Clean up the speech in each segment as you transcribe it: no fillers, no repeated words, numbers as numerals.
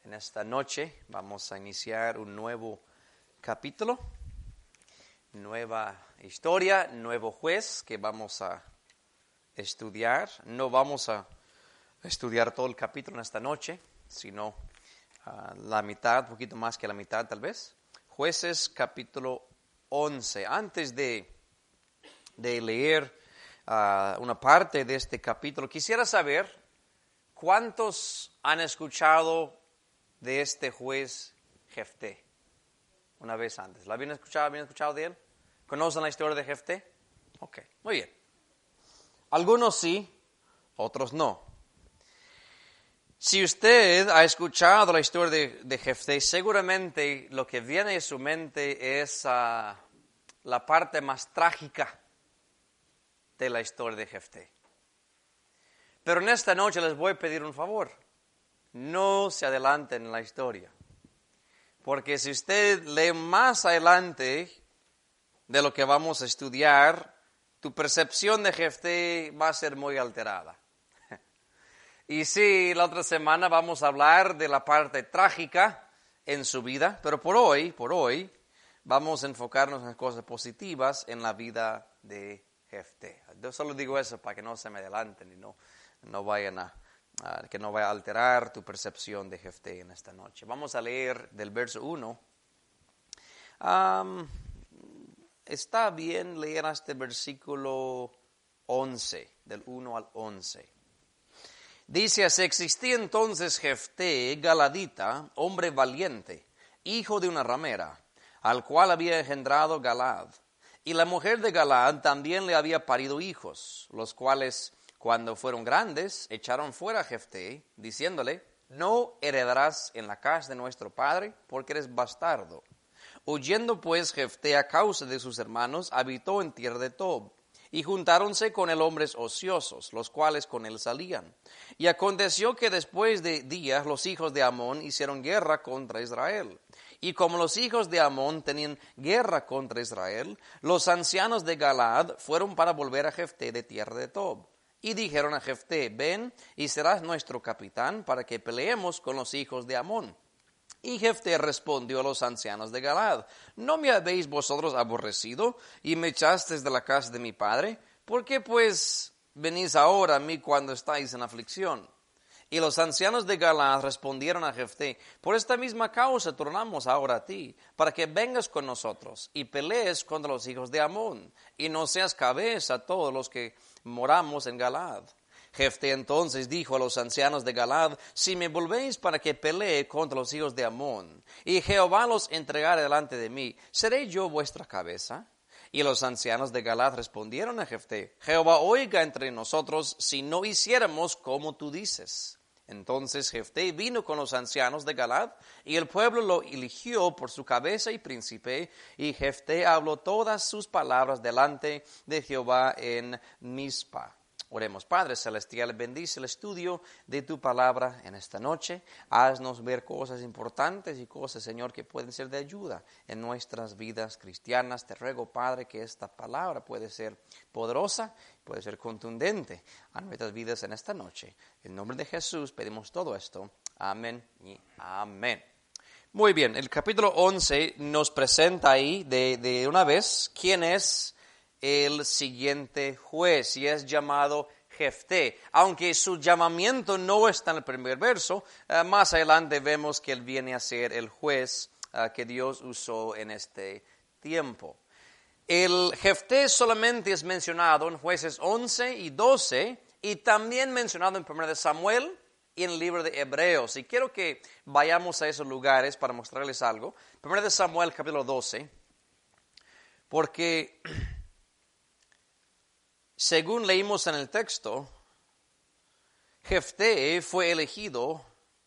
En esta noche vamos a iniciar un nuevo capítulo, nueva historia, nuevo juez que vamos a estudiar. No vamos a estudiar todo el capítulo en esta noche, sino la mitad, un poquito más que la mitad tal vez. Jueces capítulo 11. Antes de leer una parte de este capítulo, quisiera saber cuántos han escuchado de este juez Jefté una vez antes. ¿La habían escuchado de él? ¿Conocen la historia de Jefté? Ok, muy bien. Algunos sí, otros no. Si usted ha escuchado la historia de Jefté, seguramente lo que viene a su mente es la parte más trágica de la historia de Jefté. Pero en esta noche les voy a pedir un favor. No se adelanten en la historia. Porque si usted lee más adelante de lo que vamos a estudiar, tu percepción de Jefté va a ser muy alterada. Y sí, la otra semana vamos a hablar de la parte trágica en su vida, pero por hoy, vamos a enfocarnos en cosas positivas en la vida de Jefté. Yo solo digo eso para que no se me adelanten y no vayan que no vaya a alterar tu percepción de Jefté en esta noche. Vamos a leer del verso 1. Está bien leer hasta el versículo 11, del 1 al 11. Dice así: existía entonces Jefté galadita, hombre valiente, hijo de una ramera, al cual había engendrado Galad. Y la mujer de Galad también le había parido hijos, los cuales, cuando fueron grandes, echaron fuera a Jefté, diciéndole: no heredarás en la casa de nuestro padre, porque eres bastardo. Huyendo pues Jefté a causa de sus hermanos, habitó en tierra de Tob. Y juntáronse con él hombres ociosos, los cuales con él salían. Y aconteció que después de días los hijos de Amón hicieron guerra contra Israel. Y como los hijos de Amón tenían guerra contra Israel, los ancianos de Galaad fueron para volver a Jefté de tierra de Tob. Y dijeron a Jefté: ven y serás nuestro capitán para que peleemos con los hijos de Amón. Y Jefté respondió a los ancianos de Galaad: ¿no me habéis vosotros aborrecido y me echasteis de la casa de mi padre? ¿Por qué pues venís ahora a mí cuando estáis en aflicción? Y los ancianos de Galaad respondieron a Jefté: por esta misma causa tornamos ahora a ti, para que vengas con nosotros y pelees contra los hijos de Amón, y no seas cabeza a todos los que moramos en Galaad. Jefté entonces dijo a los ancianos de Galaad: si me volvéis para que pelee contra los hijos de Amón, y Jehová los entregare delante de mí, ¿seré yo vuestra cabeza? Y los ancianos de Galaad respondieron a Jefté: Jehová oiga entre nosotros si no hiciéramos como tú dices. Entonces Jefté vino con los ancianos de Galaad, y el pueblo lo eligió por su cabeza y príncipe, y Jefté habló todas sus palabras delante de Jehová en Mizpa. Oremos. Padre celestial, bendice el estudio de tu palabra en esta noche. Haznos ver cosas importantes y cosas, Señor, que pueden ser de ayuda en nuestras vidas cristianas. Te ruego, Padre, que esta palabra puede ser poderosa, puede ser contundente a nuestras vidas en esta noche. En nombre de Jesús pedimos todo esto. Amén y amén. Muy bien, el capítulo 11 nos presenta ahí de una vez quién es el siguiente juez, y es llamado Jefté. Aunque su llamamiento no está en el primer verso, más adelante vemos que él viene a ser el juez que Dios usó en este tiempo. El Jefté solamente es mencionado en Jueces 11 y 12, y también mencionado en 1 de Samuel y en el libro de Hebreos. Y quiero que vayamos a esos lugares para mostrarles algo. 1 de Samuel capítulo 12, porque según leímos en el texto, Jefté fue elegido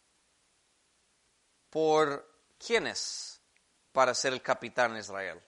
por ¿quiénes para ser el capitán de Israel?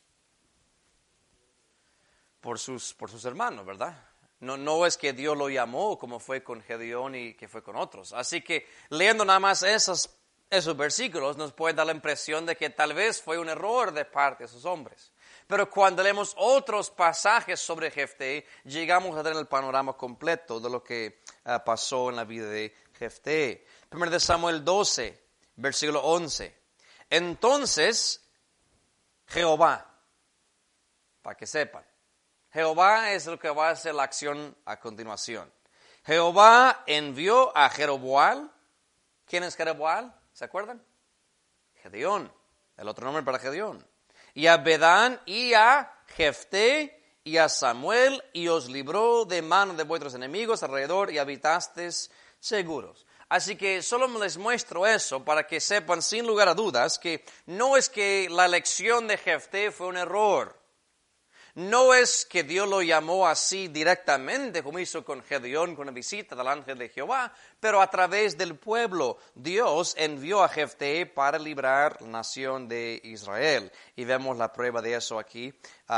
Por sus hermanos, ¿verdad? No es que Dios lo llamó como fue con Gedeón y que fue con otros. Así que leyendo nada más esos versículos nos puede dar la impresión de que tal vez fue un error de parte de esos hombres. Pero cuando leemos otros pasajes sobre Jefté, llegamos a tener el panorama completo de lo que pasó en la vida de Jefté. 1 de Samuel 12 versículo 11. Entonces, Jehová, para que sepan, Jehová es el que va a hacer la acción a continuación. Jehová envió a Jeroboam. ¿Quién es Jeroboam? ¿Se acuerdan? Gedeón, el otro nombre para Gedeón. Y a Bedán y a Jefté y a Samuel, y os libró de mano de vuestros enemigos alrededor y habitasteis seguros. Así que solo les muestro eso para que sepan sin lugar a dudas que no es que la elección de Jefté fue un error. No es que Dios lo llamó así directamente como hizo con Gedeón con la visita del ángel de Jehová, pero a través del pueblo Dios envió a Jefté para librar la nación de Israel. Y vemos la prueba de eso aquí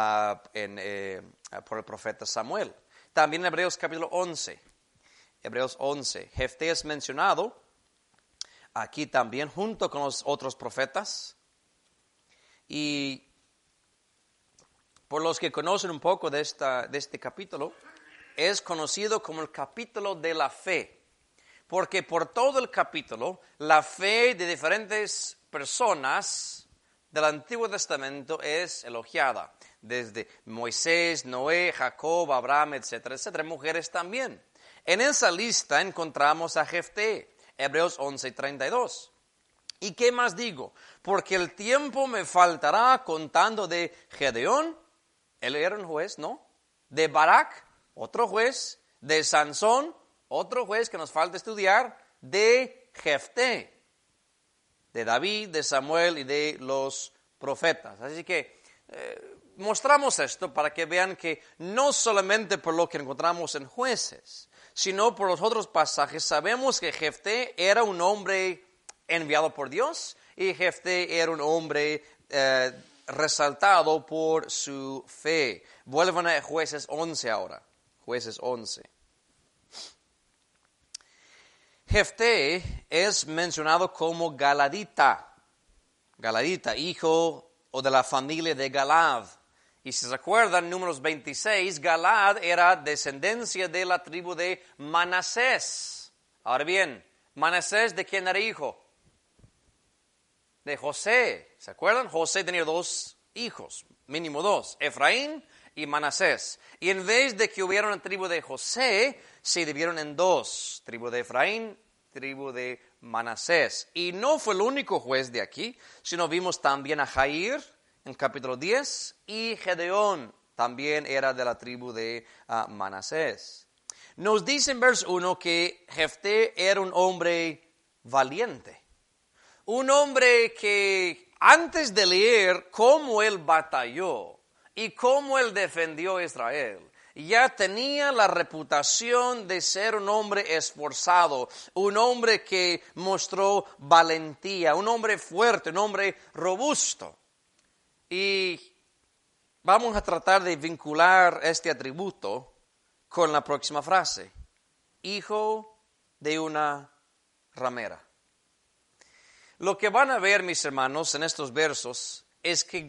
por el profeta Samuel. También en Hebreos capítulo 11. Hebreos 11. Jefté es mencionado aquí también junto con los otros profetas. Y por los que conocen un poco de este capítulo, es conocido como el capítulo de la fe. Porque por todo el capítulo, la fe de diferentes personas del Antiguo Testamento es elogiada. Desde Moisés, Noé, Jacob, Abraham, etcétera, etcétera. Mujeres también. En esa lista encontramos a Jefté, Hebreos 11:32. ¿Y qué más digo? Porque el tiempo me faltará contando de Gedeón. Él era un juez, ¿no? De Barak, otro juez. De Sansón, otro juez que nos falta estudiar. De Jefté, de David, de Samuel y de los profetas. Así que mostramos esto para que vean que no solamente por lo que encontramos en Jueces, sino por los otros pasajes, sabemos que Jefté era un hombre enviado por Dios y Jefté era un hombre resaltado por su fe. Vuelvan a Jueces 11 ahora. Jueces 11. Jefté es mencionado como galadita. Galadita, hijo o de la familia de Galad. Y si se acuerdan, Números 26, Galad era descendencia de la tribu de Manasés. Ahora bien, Manasés, ¿de quién era hijo? De José. ¿Se acuerdan? José tenía dos hijos, mínimo dos, Efraín y Manasés. Y en vez de que hubiera una tribu de José, se dividieron en dos, tribu de Efraín, tribu de Manasés. Y no fue el único juez de aquí, sino vimos también a Jair en capítulo 10 y Gedeón también era de la tribu de Manasés. Nos dice en verso 1 que Jefté era un hombre valiente. Un hombre que antes de leer cómo él batalló y cómo él defendió a Israel, ya tenía la reputación de ser un hombre esforzado, un hombre que mostró valentía, un hombre fuerte, un hombre robusto. Y vamos a tratar de vincular este atributo con la próxima frase. Hijo de una ramera. Lo que van a ver, mis hermanos, en estos versos es que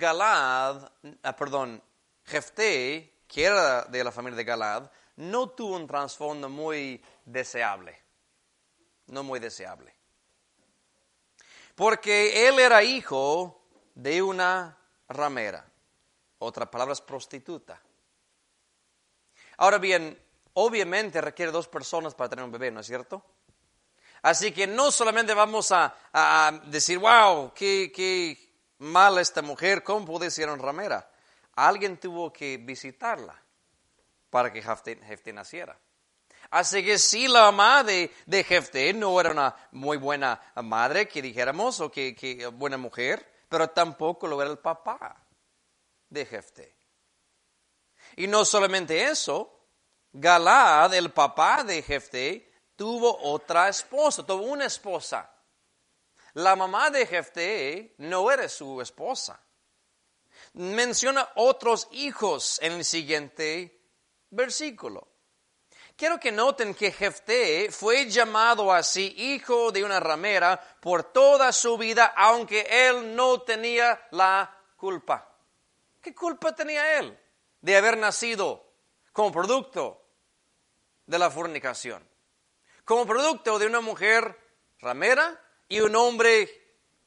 Jefté, que era de la familia de Galad, no tuvo un trasfondo muy deseable. No muy deseable. Porque él era hijo de una ramera. Otra palabra es prostituta. Ahora bien, obviamente requiere dos personas para tener un bebé, ¿no es cierto? Así que no solamente vamos a decir, wow, qué mal esta mujer, ¿cómo puede ser una ramera? Alguien tuvo que visitarla para que Jefté naciera. Así que sí, la mamá de Jefté no era una muy buena madre, que dijéramos, o que buena mujer, pero tampoco lo era el papá de Jefté. Y no solamente eso, Galad, el papá de Jefté, tuvo otra esposa, tuvo una esposa. La mamá de Jefté no era su esposa. Menciona otros hijos en el siguiente versículo. Quiero que noten que Jefté fue llamado así, hijo de una ramera, por toda su vida, aunque él no tenía la culpa. ¿Qué culpa tenía él de haber nacido como producto de la fornicación? Como producto de una mujer ramera y un hombre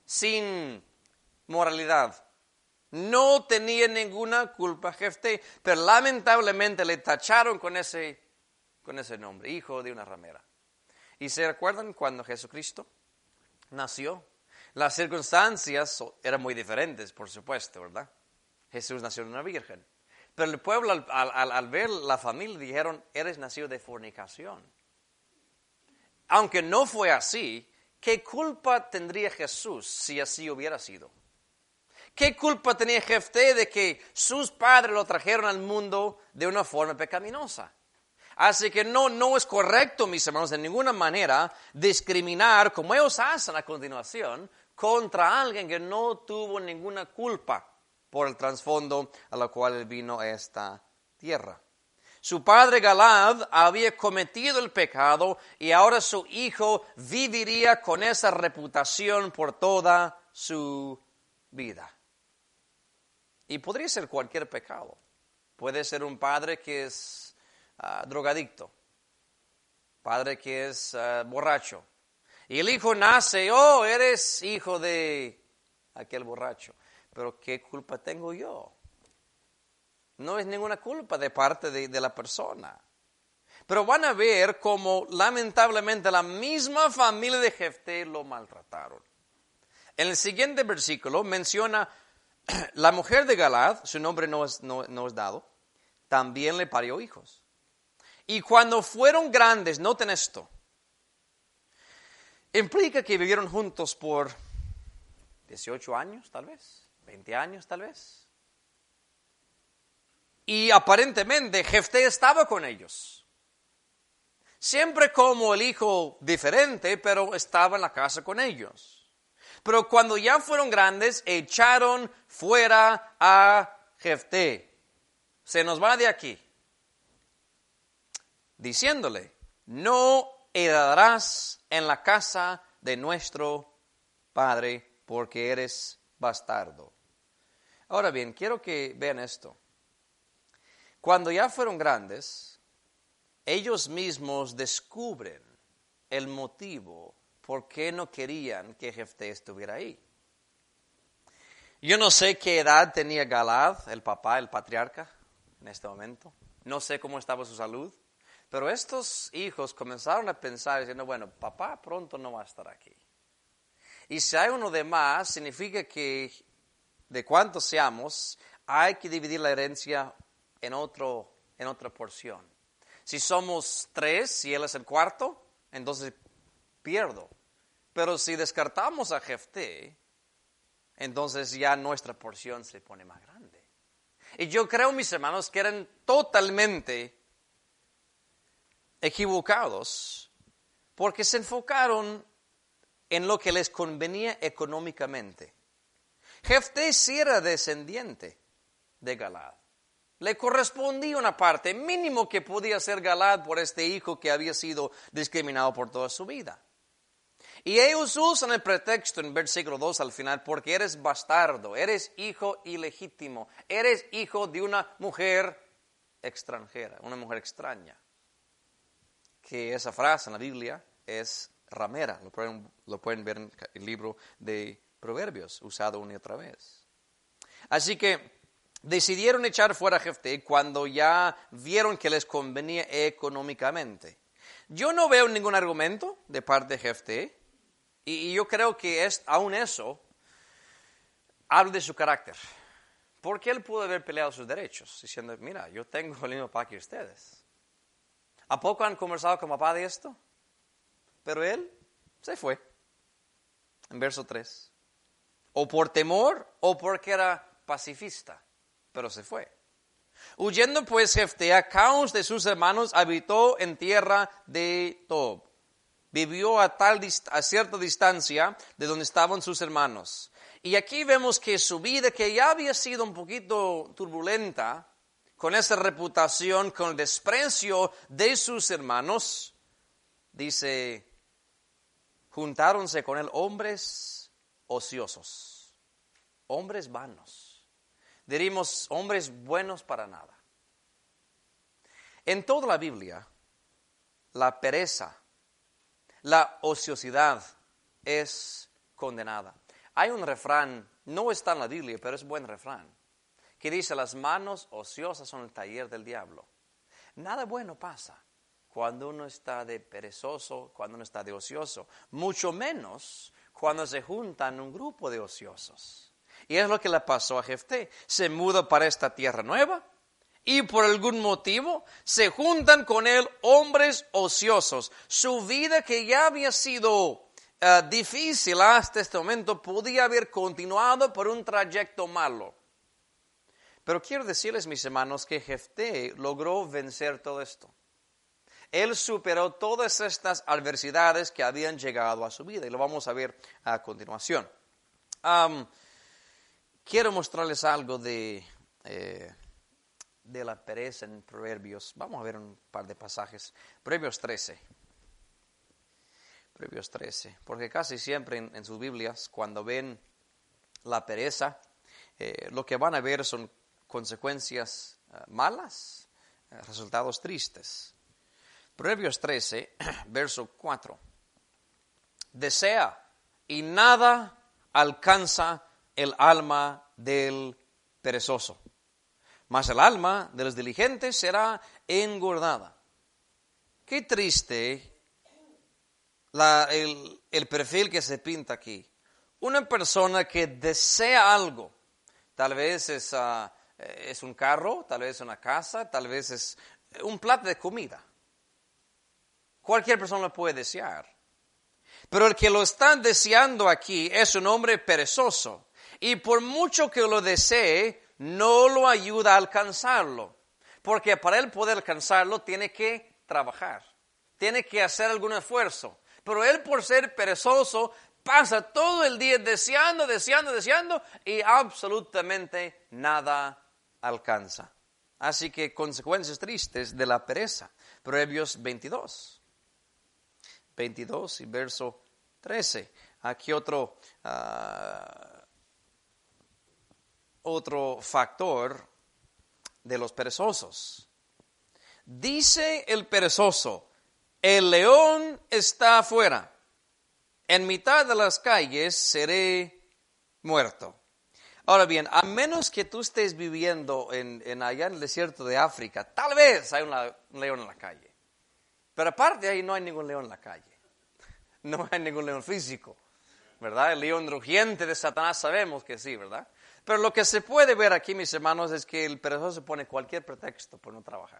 sin moralidad. No tenía ninguna culpa Jefté, pero lamentablemente le tacharon con ese nombre, hijo de una ramera. ¿Y se recuerdan cuando Jesucristo nació? Las circunstancias eran muy diferentes, por supuesto, ¿verdad? Jesús nació de una virgen. Pero el pueblo al ver la familia dijeron, eres nacido de fornicación. Aunque no fue así, ¿qué culpa tendría Jesús si así hubiera sido? ¿Qué culpa tenía Jefté de que sus padres lo trajeron al mundo de una forma pecaminosa? Así que no es correcto, mis hermanos, de ninguna manera discriminar, como ellos hacen a continuación, contra alguien que no tuvo ninguna culpa por el trasfondo a la cual él vino a esta tierra. Su padre Galaad había cometido el pecado y ahora su hijo viviría con esa reputación por toda su vida. Y podría ser cualquier pecado. Puede ser un padre que es drogadicto, padre que es borracho. Y el hijo nace, eres hijo de aquel borracho. Pero ¿qué culpa tengo yo? No es ninguna culpa de parte de la persona. Pero van a ver cómo lamentablemente la misma familia de Jefté lo maltrataron. En el siguiente versículo menciona la mujer de Galaad, su nombre no es dado, también le parió hijos. Y cuando fueron grandes, noten esto, implica que vivieron juntos por 18 años tal vez, 20 años tal vez. Y aparentemente Jefté estaba con ellos. Siempre como el hijo diferente, pero estaba en la casa con ellos. Pero cuando ya fueron grandes, echaron fuera a Jefté. Se nos va de aquí. Diciéndole, no heredarás en la casa de nuestro padre porque eres bastardo. Ahora bien, quiero que vean esto. Cuando ya fueron grandes, ellos mismos descubren el motivo por qué no querían que Jefté estuviera ahí. Yo no sé qué edad tenía Galaad, el papá, el patriarca, en este momento. No sé cómo estaba su salud. Pero estos hijos comenzaron a pensar diciendo, bueno, papá pronto no va a estar aquí. Y si hay uno de más, significa que de cuántos seamos, hay que dividir la herencia en otra porción. Si somos 3 y él es el cuarto, entonces pierdo. Pero si descartamos a Jefté, entonces ya nuestra porción se pone más grande. Y yo creo, mis hermanos, que eran totalmente equivocados porque se enfocaron en lo que les convenía económicamente. Jefté sí era descendiente de Galaad. Le correspondía una parte mínimo que podía ser Galaad por este hijo que había sido discriminado por toda su vida. Y ellos usan el pretexto en versículo 2 al final, porque eres bastardo, eres hijo ilegítimo, eres hijo de una mujer extranjera, una mujer extraña. Que esa frase en la Biblia es ramera, lo pueden ver en el libro de Proverbios, usado una y otra vez. Así que decidieron echar fuera a Jefté cuando ya vieron que les convenía económicamente. Yo no veo ningún argumento de parte de Jefté, y yo creo que aún eso habla de su carácter. Porque él pudo haber peleado sus derechos, diciendo, mira, yo tengo el mismo papá que ustedes. ¿A poco han conversado con papá de esto? Pero él se fue. En verso 3. O por temor o porque era pacifista, pero se fue. Huyendo pues Jefté a causa de sus hermanos, habitó en tierra de Tob. Vivió a cierta distancia de donde estaban sus hermanos. Y aquí vemos que su vida, que ya había sido un poquito turbulenta, con esa reputación, con el desprecio de sus hermanos, dice, juntáronse con él hombres ociosos, hombres vanos, diríamos hombres buenos para nada. En toda la Biblia, la pereza, la ociosidad es condenada. Hay un refrán, no está en la Biblia, pero es buen refrán, que dice: las manos ociosas son el taller del diablo. Nada bueno pasa cuando uno está de perezoso, cuando uno está de ocioso, mucho menos cuando se juntan un grupo de ociosos. Y es lo que le pasó a Jefté. Se muda para esta tierra nueva y por algún motivo se juntan con él hombres ociosos. Su vida, que ya había sido difícil hasta este momento, podía haber continuado por un trayecto malo. Pero quiero decirles, mis hermanos, que Jefté logró vencer todo esto. Él superó todas estas adversidades que habían llegado a su vida, y lo vamos a ver a continuación. Quiero mostrarles algo de la pereza en Proverbios. Vamos a ver un par de pasajes. Proverbios 13. Proverbios 13. Porque casi siempre en sus Biblias, cuando ven la pereza, lo que van a ver son consecuencias malas, resultados tristes. Proverbios 13, verso 4. Desea y nada alcanza el alma del perezoso, mas el alma de los diligentes será engordada. Qué triste el perfil que se pinta aquí. Una persona que desea algo, tal vez es un carro, tal vez es una casa, tal vez es un plato de comida. Cualquier persona lo puede desear. Pero el que lo está deseando aquí es un hombre perezoso. Y por mucho que lo desee, no lo ayuda a alcanzarlo. Porque para él poder alcanzarlo, tiene que trabajar. Tiene que hacer algún esfuerzo. Pero él, por ser perezoso, pasa todo el día deseando y absolutamente nada alcanza. Así que consecuencias tristes de la pereza. Proverbios 22 y verso 13. Aquí otro factor de los perezosos. Dice el perezoso: el león está afuera, en mitad de las calles seré muerto. Ahora bien, a menos que tú estés viviendo allá en el desierto de África, tal vez hay un león en la calle. Pero aparte de ahí no hay ningún león en la calle. No hay ningún león físico, ¿verdad? El león rugiente de Satanás sabemos que sí, ¿verdad? Pero lo que se puede ver aquí, mis hermanos, es que el perezoso pone cualquier pretexto por no trabajar.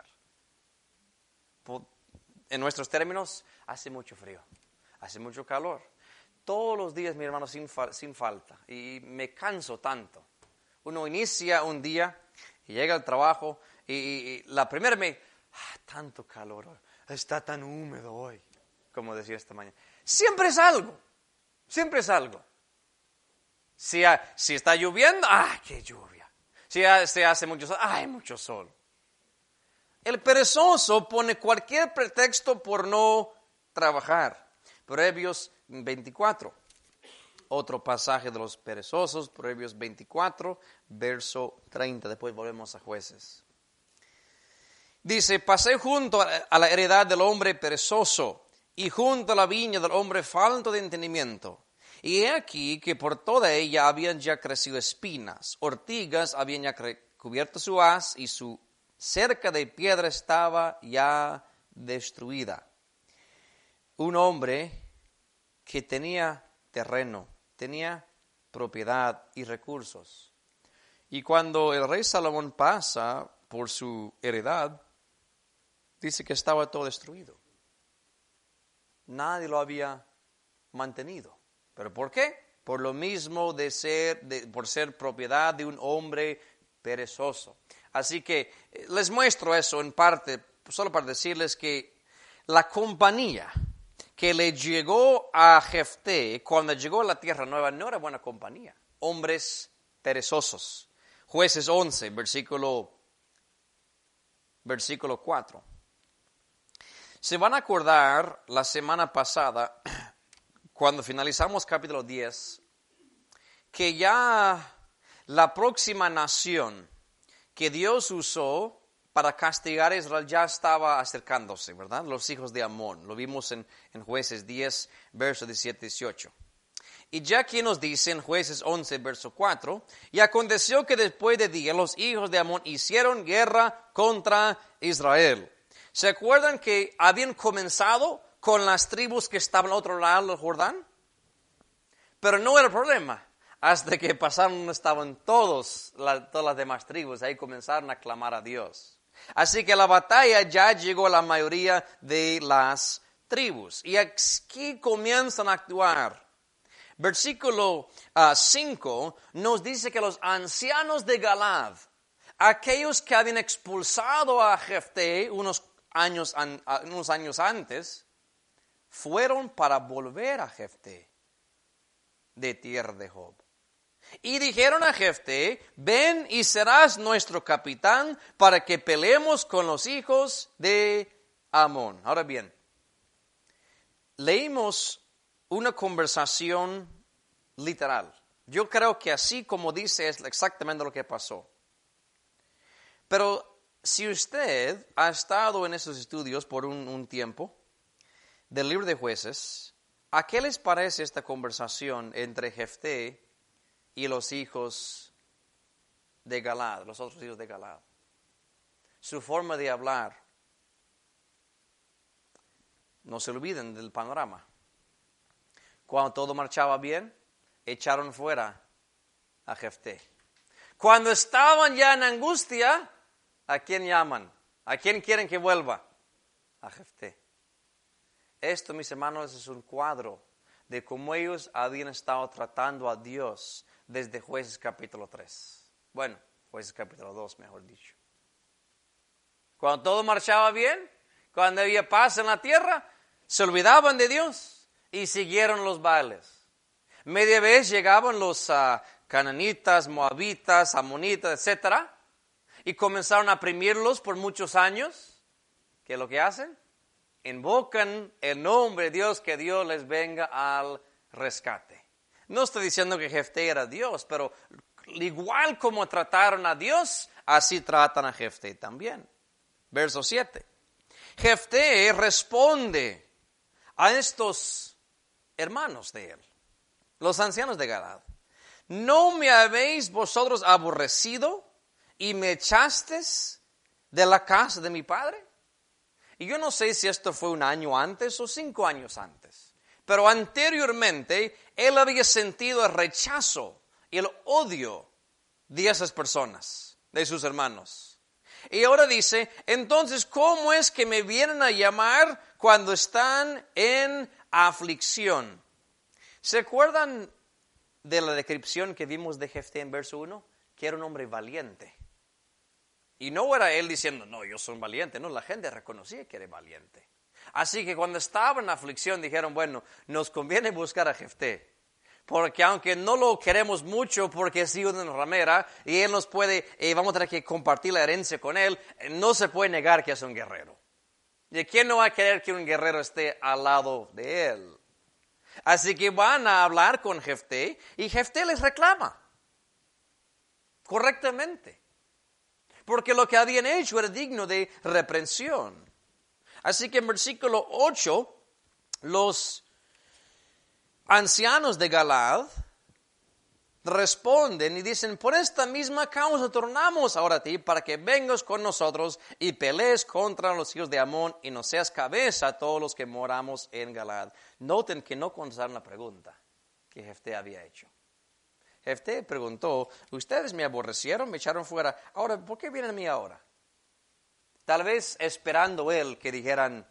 En nuestros términos, hace mucho frío, hace mucho calor. Todos los días, mi hermano, sin falta. Y me canso tanto. Uno inicia un día y llega al trabajo y la primera tanto calor hoy. Está tan húmedo hoy, como decía esta mañana. Siempre es algo. Si está lloviendo, qué lluvia. Si se hace mucho sol, hay mucho sol. El perezoso pone cualquier pretexto por no trabajar. Proverbios 24. Otro pasaje de los perezosos, Proverbios 24, verso 30. Después volvemos a Jueces. Dice: pasé junto a la heredad del hombre perezoso y junto a la viña del hombre falto de entendimiento. Y he aquí que por toda ella habían ya crecido espinas, ortigas habían ya cubierto su haz y su cerca de piedra estaba ya destruida. Un hombre que tenía terreno, tenía propiedad y recursos. Y cuando el rey Salomón pasa por su heredad, dice que estaba todo destruido. Nadie lo había mantenido. ¿Pero por qué? Por lo mismo por ser propiedad de un hombre perezoso. Así que les muestro eso en parte, solo para decirles que la compañía que le llegó a Jefté cuando llegó a la tierra nueva no era buena compañía. Hombres perezosos. Jueces 11, versículo 4. Se van a acordar la semana pasada, cuando finalizamos capítulo 10, que ya la próxima nación que Dios usó para castigar a Israel ya estaba acercándose, ¿verdad? Los hijos de Amón. Lo vimos en Jueces 10, versos 17 y 18. Y ya aquí nos dice en Jueces 11, verso 4, y aconteció que después de días los hijos de Amón hicieron guerra contra Israel. ¿Se acuerdan que habían comenzado con las tribus que estaban al otro lado del Jordán? Pero no era problema. Hasta que pasaron, estaban todas las demás tribus, ahí comenzaron a clamar a Dios. Así que la batalla ya llegó a la mayoría de las tribus. Y aquí comienzan a actuar. Versículo 5 nos dice que los ancianos de Galaad, aquellos que habían expulsado a Jefté unos años antes, fueron para volver a Jefté de tierra de Job. Y dijeron a Jefté, ven y serás nuestro capitán para que peleemos con los hijos de Amón. Ahora bien, leímos una conversación literal. Yo creo que así como dice es exactamente lo que pasó. Pero si usted ha estado en esos estudios por un tiempo del libro de Jueces, ¿a qué les parece esta conversación entre Jefté y los hijos de Galaad, los otros hijos de Galaad? Su forma de hablar. No se olviden del panorama. Cuando todo marchaba bien, echaron fuera a Jefté. Cuando estaban ya en angustia, ¿a quién llaman? ¿A quién quieren que vuelva? A Jefté. Esto, mis hermanos, es un cuadro de cómo ellos habían estado tratando a Dios desde Jueces capítulo 3. Bueno, Jueces capítulo 2, mejor dicho. Cuando todo marchaba bien, cuando había paz en la tierra, se olvidaban de Dios y siguieron los bailes. Media vez llegaban los cananitas, moabitas, amonitas, etc. Y comenzaron a oprimirlos por muchos años. ¿Qué es lo que hacen? Invocan el nombre de Dios, que Dios les venga al rescate. No estoy diciendo que Jefté era Dios, pero igual como trataron a Dios, así tratan a Jefté también. Verso 7. Jefté responde a estos hermanos de él, los ancianos de Galaad. ¿No me habéis vosotros aborrecido y me echasteis de la casa de mi padre? Y yo no sé si esto fue un año antes o 5 años antes, pero anteriormente él había sentido el rechazo y el odio de esas personas, de sus hermanos. Y ahora dice, entonces, ¿cómo es que me vienen a llamar cuando están en aflicción? ¿Se acuerdan de la descripción que vimos de Jefté en verso 1? Que era un hombre valiente. Y no era él diciendo, no, yo soy valiente. No, la gente reconocía que era valiente. Así que cuando estaba en aflicción dijeron, bueno, nos conviene buscar a Jefté. Porque aunque no lo queremos mucho porque es hijo de una ramera y él nos puede, vamos a tener que compartir la herencia con él, no se puede negar que es un guerrero. ¿Y quién no va a querer que un guerrero esté al lado de él? Así que van a hablar con Jefté y Jefté les reclama correctamente. Porque lo que habían hecho era digno de reprensión. Así que en versículo 8, los ancianos de Galaad responden y dicen, por esta misma causa tornamos ahora a ti para que vengas con nosotros y pelees contra los hijos de Amón y nos seas cabeza a todos los que moramos en Galaad. Noten que no contestaron la pregunta que Jefté había hecho. Jefté preguntó, ustedes me aborrecieron, me echaron fuera, ahora, ¿por qué vienen a mí ahora? Tal vez esperando él que dijeran,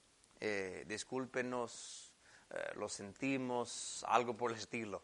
discúlpenos, lo sentimos, algo por el estilo.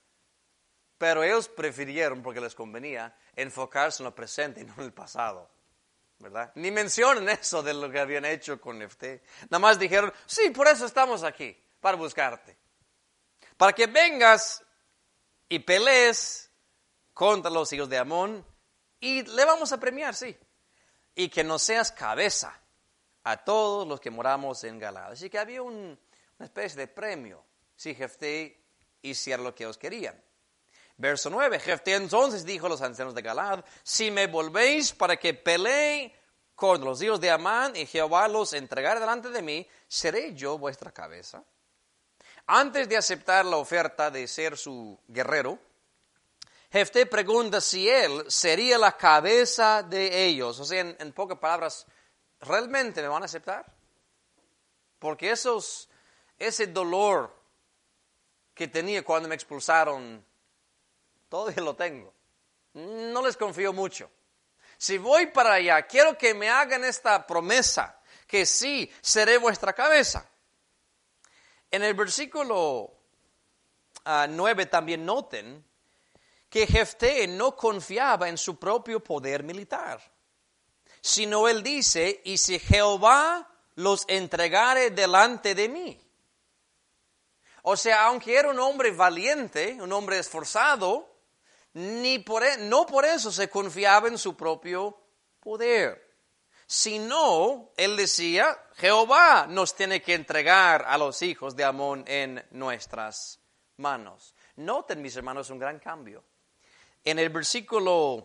Pero ellos prefirieron, porque les convenía, enfocarse en lo presente y no en el pasado, ¿verdad? Ni mencionan eso de lo que habían hecho con Jefté. Nada más dijeron, sí, por eso estamos aquí, para buscarte. Para que vengas y pelees contra los hijos de Amón y le vamos a premiar, sí. Y que no seas cabeza a todos los que moramos en Galaad. Así que había una especie de premio si Jefté hiciera lo que ellos querían. Verso 9, Jefté entonces dijo a los ancianos de Galaad, si me volvéis para que pelee con los hijos de Amán y Jehová los entregare delante de mí, ¿seré yo vuestra cabeza? Antes de aceptar la oferta de ser su guerrero, Jefté pregunta si él sería la cabeza de ellos. O sea, en pocas palabras, ¿realmente me van a aceptar? Porque ese dolor que tenía cuando me expulsaron, todavía lo tengo. No les confío mucho. Si voy para allá, quiero que me hagan esta promesa, que sí, seré vuestra cabeza. En el versículo 9 también noten que Jefté no confiaba en su propio poder militar, sino él dice, y si Jehová los entregare delante de mí. O sea, aunque era un hombre valiente, un hombre esforzado, no por eso se confiaba en su propio poder. Sino, él decía, Jehová nos tiene que entregar a los hijos de Amón en nuestras manos. Noten, mis hermanos, un gran cambio. En el versículo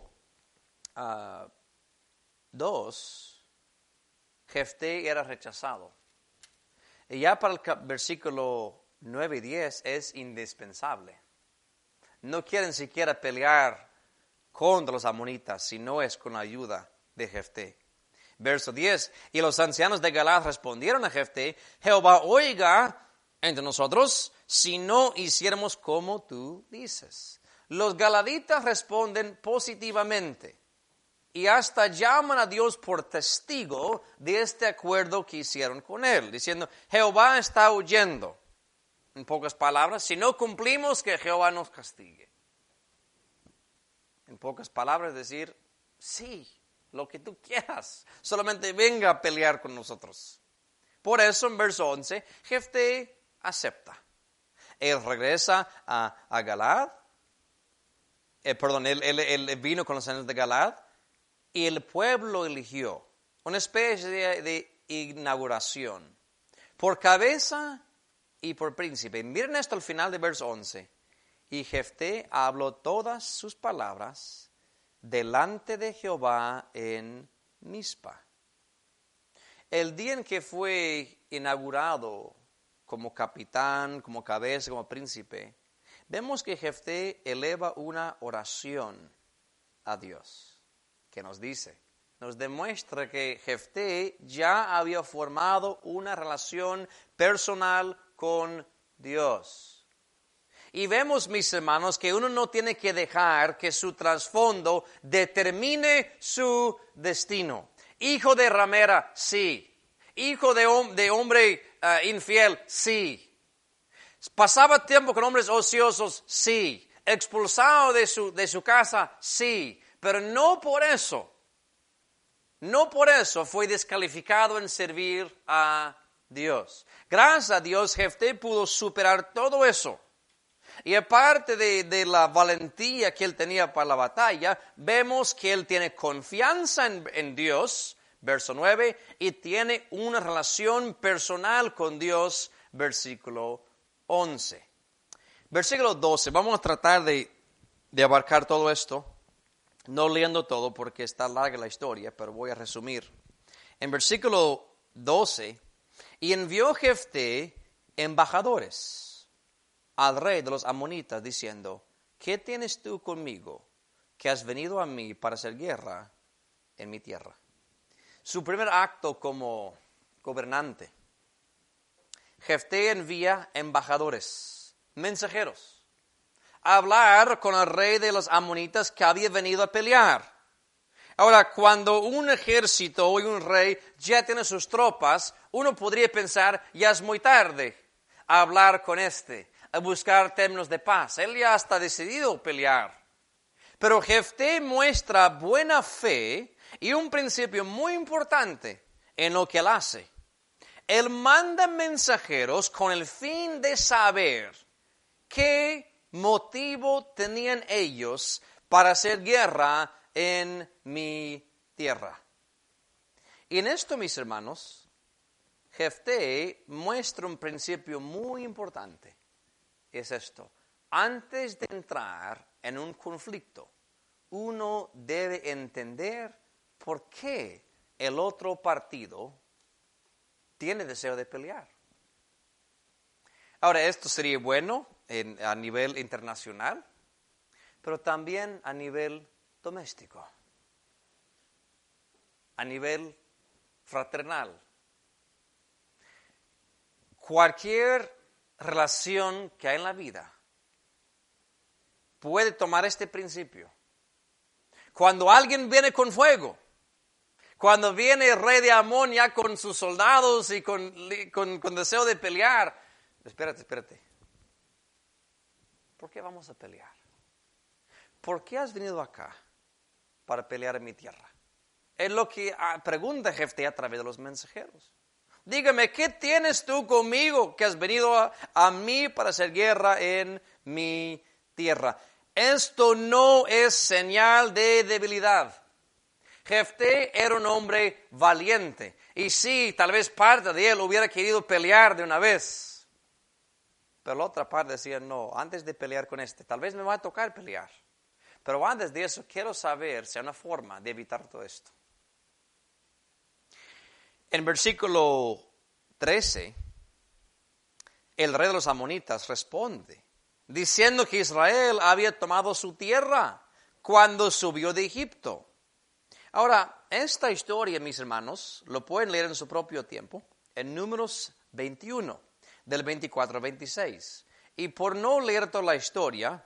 2, Jefté era rechazado. Y ya para el versículo 9 y 10 es indispensable. No quieren siquiera pelear contra los amonitas, si no es con la ayuda de Jefté. Verso 10, y los ancianos de Galaad respondieron a Jefté, Jehová oiga entre nosotros si no hiciéramos como tú dices. Los galaditas responden positivamente y hasta llaman a Dios por testigo de este acuerdo que hicieron con él, diciendo, Jehová está huyendo. En pocas palabras, si no cumplimos, que Jehová nos castigue. En pocas palabras, decir, sí, lo que tú quieras, solamente venga a pelear con nosotros. Por eso, en verso 11, Jefté acepta. Él regresa a Galaad. Él vino con los ancianos de Galaad y el pueblo eligió una especie de inauguración por cabeza y por príncipe. Miren esto al final de verso 11. Y Jefté habló todas sus palabras delante de Jehová en Mizpa. El día en que fue inaugurado como capitán, como cabeza, como príncipe, vemos que Jefté eleva una oración a Dios. ¿Qué nos dice? Nos demuestra que Jefté ya había formado una relación personal con Dios. Y vemos, mis hermanos, que uno no tiene que dejar que su trasfondo determine su destino. Hijo de ramera, sí. Hijo de hombre infiel, sí. Pasaba tiempo con hombres ociosos, sí. Expulsado de su casa, sí. Pero no por eso fue descalificado en servir a Dios. Gracias a Dios, Jefté pudo superar todo eso. Y aparte de la valentía que él tenía para la batalla, vemos que él tiene confianza en Dios, verso 9, y tiene una relación personal con Dios, versículo 11. Versículo 12, vamos a tratar de abarcar todo esto, no leyendo todo porque está larga la historia, pero voy a resumir. En versículo 12, y envió Jefté embajadores al rey de los amonitas, diciendo, ¿qué tienes tú conmigo, que has venido a mí para hacer guerra en mi tierra? Su primer acto como gobernante. Jefté envía embajadores, mensajeros, a hablar con el rey de los amonitas que había venido a pelear. Ahora, cuando un ejército o un rey ya tiene sus tropas, uno podría pensar, ya es muy tarde a hablar con a buscar términos de paz. Él ya está decidido a pelear. Pero Jefté muestra buena fe y un principio muy importante en lo que él hace. Él manda mensajeros con el fin de saber qué motivo tenían ellos para hacer guerra en mi tierra. Y en esto, mis hermanos, Jefté muestra un principio muy importante. Es esto: antes de entrar en un conflicto, uno debe entender por qué el otro partido tiene deseo de pelear. Ahora, esto sería bueno a nivel internacional, pero también a nivel doméstico, a nivel fraternal. Cualquier relación que hay en la vida puede tomar este principio. Cuando alguien viene con fuego, cuando viene el rey de Amón ya con sus soldados y con deseo de pelear, espérate. ¿Por qué vamos a pelear? ¿Por qué has venido acá para pelear en mi tierra? Es lo que pregunta Jefté a través de los mensajeros. Dígame, ¿qué tienes tú conmigo que has venido a mí para hacer guerra en mi tierra? Esto no es señal de debilidad. Jefté era un hombre valiente. Y sí, tal vez parte de él hubiera querido pelear de una vez. Pero la otra parte decía, no, antes de pelear con tal vez me va a tocar pelear. Pero antes de eso, quiero saber si hay una forma de evitar todo esto. En versículo 13, el rey de los amonitas responde, diciendo que Israel había tomado su tierra cuando subió de Egipto. Ahora, esta historia, mis hermanos, lo pueden leer en su propio tiempo, en Números 21, del 24 al 26. Y por no leer toda la historia,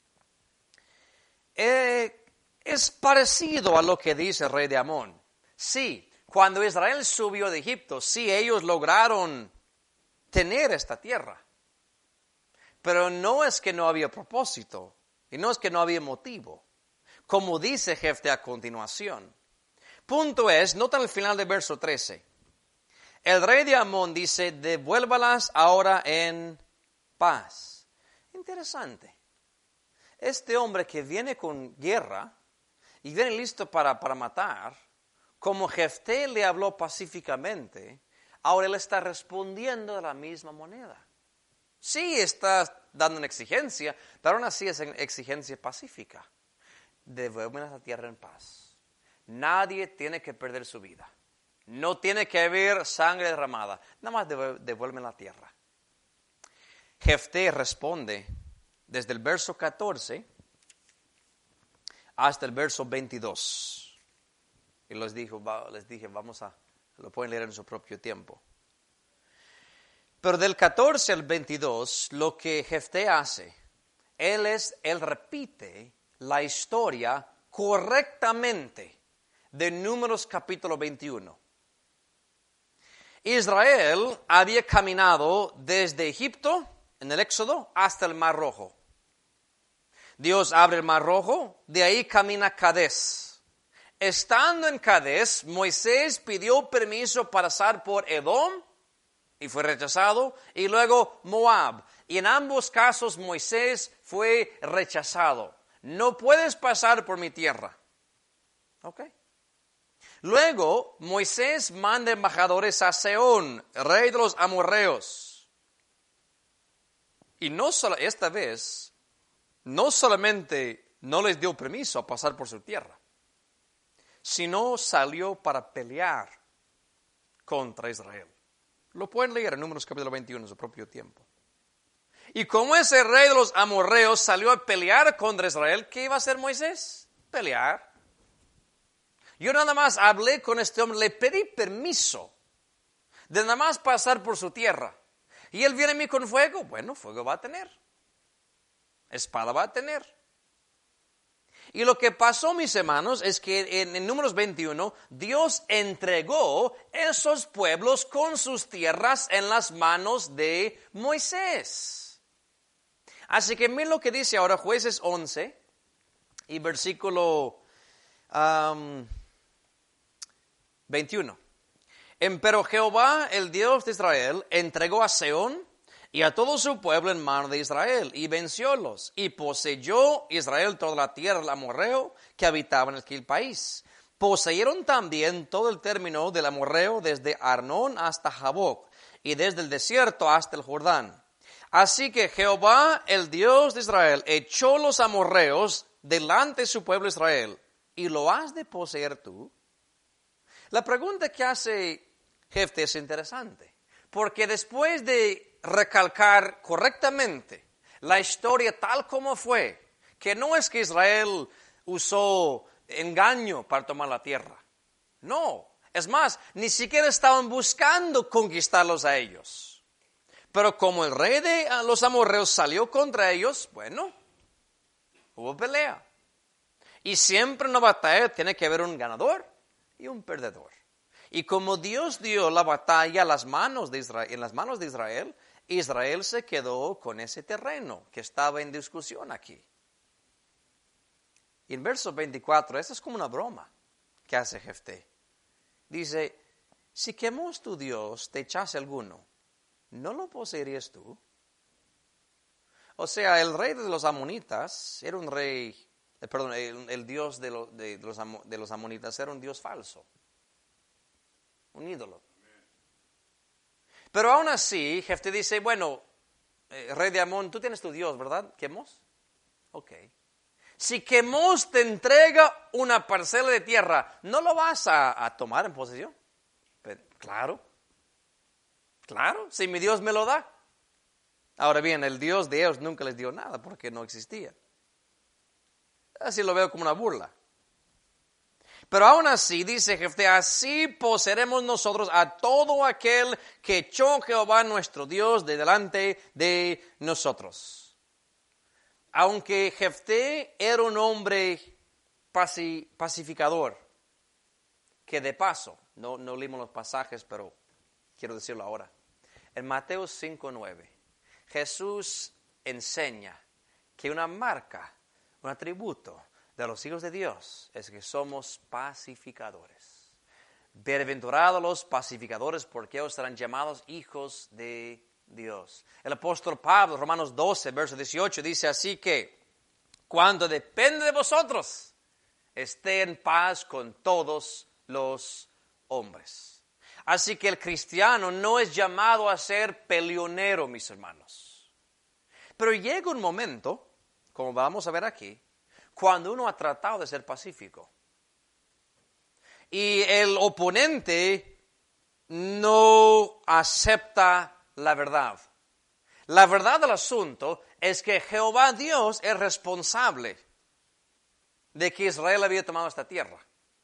es parecido a lo que dice el rey de Amón. Sí, cuando Israel subió de Egipto, sí, ellos lograron tener esta tierra. Pero no es que no había propósito, y no es que no había motivo, como dice Jefté a continuación. Punto es, nota el final del verso 13. El rey de Amón dice, devuélvalas ahora en paz. Interesante. Este hombre que viene con guerra y viene listo para matar, como Jefté le habló pacíficamente, ahora él está respondiendo de la misma moneda. Sí está dando una exigencia, pero aún así es una exigencia pacífica. Devuélvenos la tierra en paz. Nadie tiene que perder su vida. No tiene que haber sangre derramada. Nada más devuélveme la tierra. Jefté responde desde el verso 14 hasta el verso 22. Y les dije, lo pueden leer en su propio tiempo. Pero del 14 al 22, lo que Jefté hace, él repite la historia correctamente de Números capítulo 21. Israel había caminado desde Egipto, en el Éxodo, hasta el Mar Rojo. Dios abre el Mar Rojo, de ahí camina a Cades. Estando en Cades, Moisés pidió permiso para pasar por Edom y fue rechazado, y luego Moab. Y en ambos casos Moisés fue rechazado. No puedes pasar por mi tierra. ¿Ok? Luego Moisés manda embajadores a Sehón, rey de los amorreos. Y esta vez, no solamente no les dio permiso a pasar por su tierra, sino salió para pelear contra Israel. Lo pueden leer en Números capítulo 21 en su propio tiempo. Y como ese rey de los amorreos salió a pelear contra Israel, ¿qué iba a hacer Moisés? Pelear. Yo nada más hablé con este hombre, le pedí permiso de nada más pasar por su tierra. Y él viene a mí con fuego. Bueno, fuego va a tener. Espada va a tener. Y lo que pasó, mis hermanos, es que en Números 21, Dios entregó esos pueblos con sus tierras en las manos de Moisés. Así que miren lo que dice ahora Jueces 11 y versículo 21. Empero Jehová, el Dios de Israel, entregó a Sehón y a todo su pueblo en mano de Israel, y venciólos, y poseyó Israel toda la tierra del amorreo que habitaba en aquel país. Poseyeron también todo el término del amorreo desde Arnón hasta Jaboc, y desde el desierto hasta el Jordán. Así que Jehová, el Dios de Israel, echó los amorreos delante de su pueblo Israel, y lo has de poseer tú. La pregunta que hace Jefté es interesante. Porque después de recalcar correctamente la historia tal como fue, que no es que Israel usó engaño para tomar la tierra. No, es más, ni siquiera estaban buscando conquistarlos a ellos. Pero como el rey de los amorreos salió contra ellos, bueno, hubo pelea. Y siempre en una batalla tiene que haber un ganador y un perdedor. Y como Dios dio la batalla en las manos de Israel, Israel se quedó con ese terreno que estaba en discusión aquí. Y en verso 24, esto es como una broma que hace Jefté. Dice, si Quemos tu Dios te echase alguno, ¿no lo poseerías tú? O sea, el rey de los amonitas era un rey, el Dios de los amonitas era un Dios falso, un ídolo. Pero aún así, Jefté dice, bueno, rey de Amón, tú tienes tu Dios, ¿verdad? ¿Quemos? Ok. Si Quemos te entrega una parcela de tierra, ¿no lo vas a tomar en posesión? Pero, claro, si mi Dios me lo da. Ahora bien, el Dios de ellos nunca les dio nada porque no existía. Así lo veo como una burla. Pero aún así, dice Jefté, así poseeremos nosotros a todo aquel que echó Jehová nuestro Dios de delante de nosotros. Aunque Jefté era un hombre pacificador, que de paso, no leímos los pasajes, pero quiero decirlo ahora. En Mateo 5:9, Jesús enseña que una marca, un atributo de los hijos de Dios es que somos pacificadores. Bienaventurados los pacificadores, porque ellos serán llamados hijos de Dios. El apóstol Pablo, Romanos 12, verso 18, dice así que cuando depende de vosotros, esté en paz con todos los hombres. Así que el cristiano no es llamado a ser peleonero, mis hermanos. Pero llega un momento, como vamos a ver aquí, cuando uno ha tratado de ser pacífico. Y el oponente no acepta la verdad. La verdad del asunto es que Jehová Dios es responsable de que Israel había tomado esta tierra.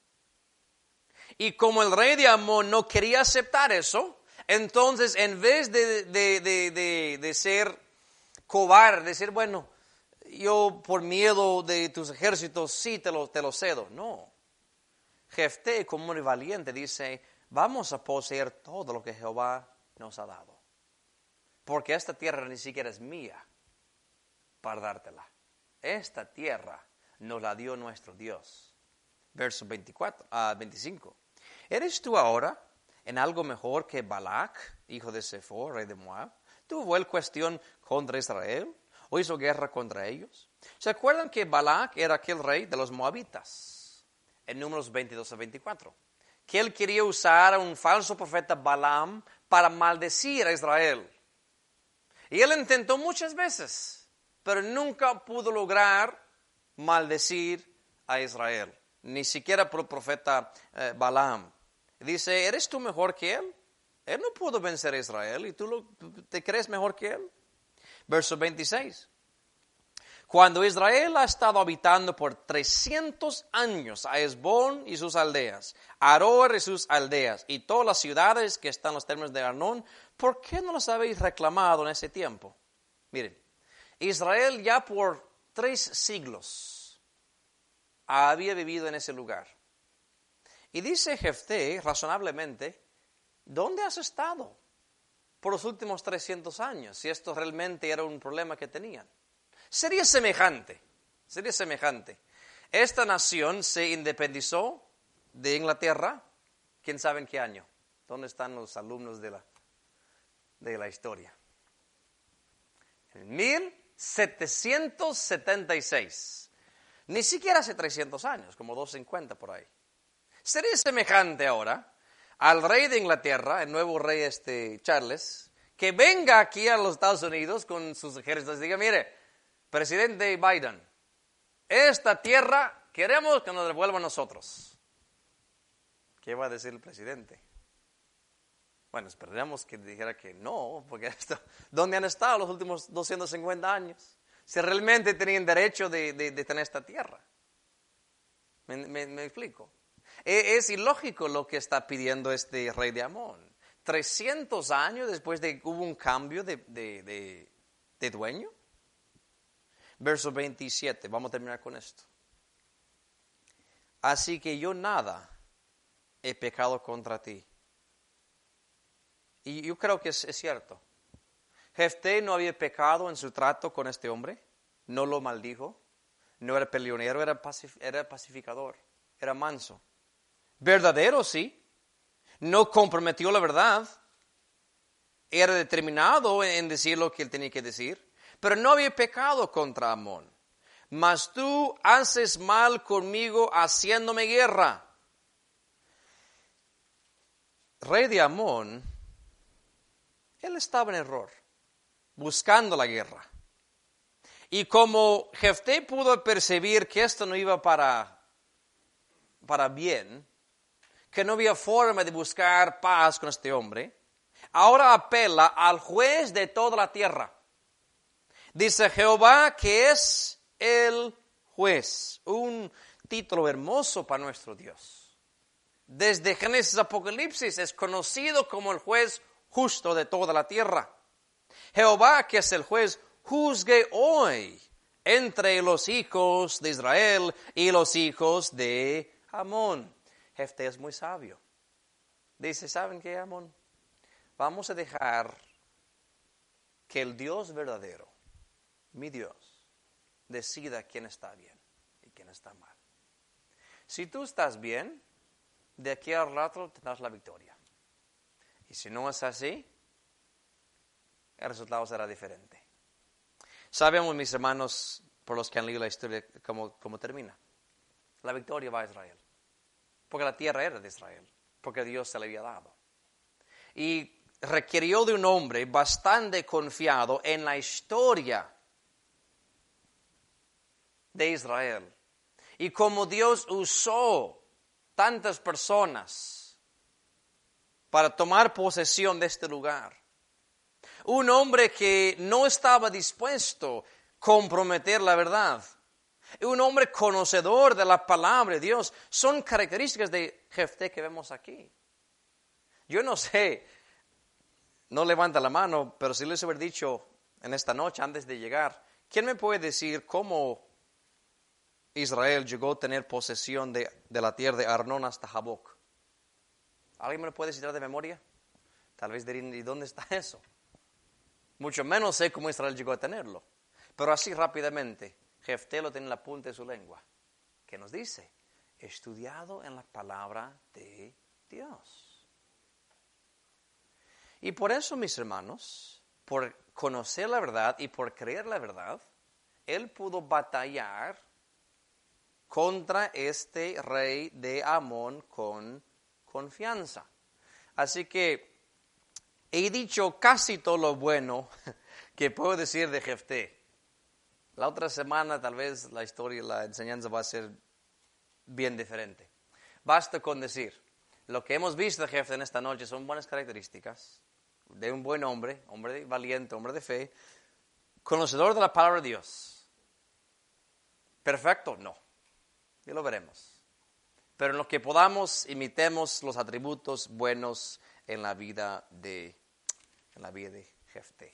Y como el rey de Amón no quería aceptar eso, entonces en vez de ser cobarde, decir, bueno, yo por miedo de tus ejércitos sí te lo cedo. No. Jefté, como un valiente, dice, vamos a poseer todo lo que Jehová nos ha dado. Porque esta tierra ni siquiera es mía para dártela. Esta tierra nos la dio nuestro Dios. Verso 25. ¿Eres tú ahora en algo mejor que Balac, hijo de Sefor, rey de Moab? ¿Tuvo él cuestión contra Israel o hizo guerra contra ellos? ¿Se acuerdan que Balac era aquel rey de los moabitas? En Números 22-24. Que él quería usar a un falso profeta Balaam para maldecir a Israel. Y él intentó muchas veces, pero nunca pudo lograr maldecir a Israel. Ni siquiera por el profeta Balaam. Dice, ¿eres tú mejor que él? Él no pudo vencer a Israel y tú te crees mejor que él. Verso 26. Cuando Israel ha estado habitando por 300 años a Hesbón y sus aldeas, a Aroer y sus aldeas, y todas las ciudades que están en los términos de Arnón, ¿por qué no las habéis reclamado en ese tiempo? Miren, Israel ya por 3 siglos había vivido en ese lugar. Y dice Jefté, razonablemente, ¿dónde has estado por los últimos 300 años? Si esto realmente era un problema que tenían. Sería semejante. Esta nación se independizó de Inglaterra, ¿quién sabe en qué año? ¿Dónde están los alumnos de la historia? En 1776. Ni siquiera hace 300 años, como 250 por ahí. Sería semejante ahora al rey de Inglaterra, el nuevo rey Charles, que venga aquí a los Estados Unidos con sus ejércitos y diga, mire, presidente Biden, esta tierra queremos que nos devuelva a nosotros. ¿Qué va a decir el presidente? Bueno, esperemos que dijera que no, porque ¿dónde han estado los últimos 250 años? Si realmente tenían derecho de tener esta tierra. ¿Me explico? Es ilógico lo que está pidiendo este rey de Amón. 300 años después de que hubo un cambio de dueño. Verso 27, vamos a terminar con esto. Así que yo nada he pecado contra ti. Y yo creo que es cierto. Jefté no había pecado en su trato con este hombre, no lo maldijo, no era peleonero, era pacificador, era manso. Verdadero, sí, no comprometió la verdad, era determinado en decir lo que él tenía que decir, pero no había pecado contra Amón. Mas tú haces mal conmigo haciéndome guerra. Rey de Amón, él estaba en error, buscando la guerra. Y como Jefté pudo percibir que esto no iba para bien, que no había forma de buscar paz con este hombre, ahora apela al juez de toda la tierra. Dice Jehová que es el juez, un título hermoso para nuestro Dios. Desde Génesis a Apocalipsis es conocido como el juez justo de toda la tierra. Jehová, que es el juez, juzgue hoy entre los hijos de Israel y los hijos de Amón. Jefté es muy sabio. Dice, ¿saben qué, Amón? Vamos a dejar que el Dios verdadero, mi Dios, decida quién está bien y quién está mal. Si tú estás bien, de aquí al rato tendrás la victoria. Y si no es así, el resultado será diferente. Sabemos, mis hermanos, por los que han leído la historia, cómo termina. La victoria va a Israel. Porque la tierra era de Israel. Porque Dios se le había dado. Y requirió de un hombre bastante confiado en la historia de Israel. Y como Dios usó tantas personas para tomar posesión de este lugar. Un hombre que no estaba dispuesto a comprometer la verdad. Un hombre conocedor de la palabra de Dios. Son características de Jefté que vemos aquí. Yo no sé, no levanta la mano, pero si les hubiera dicho en esta noche antes de llegar, ¿quién me puede decir cómo Israel llegó a tener posesión de la tierra de Arnón hasta Jaboc? ¿Alguien me lo puede citar de memoria? Tal vez dirían, ¿y dónde está eso? Mucho menos sé cómo Israel llegó a tenerlo. Pero así rápidamente, Jefté lo tiene en la punta de su lengua. ¿Qué nos dice? Estudiado en la palabra de Dios. Y por eso, mis hermanos, por conocer la verdad y por creer la verdad, él pudo batallar contra este rey de Amón con confianza. Así que he dicho casi todo lo bueno que puedo decir de Jefté. La otra semana tal vez la historia, la enseñanza va a ser bien diferente. Basta con decir, lo que hemos visto de Jefté en esta noche son buenas características de un buen hombre valiente, hombre de fe, conocedor de la palabra de Dios. ¿Perfecto? No. Ya lo veremos. Pero en lo que podamos, imitemos los atributos buenos en la vida de Jefté.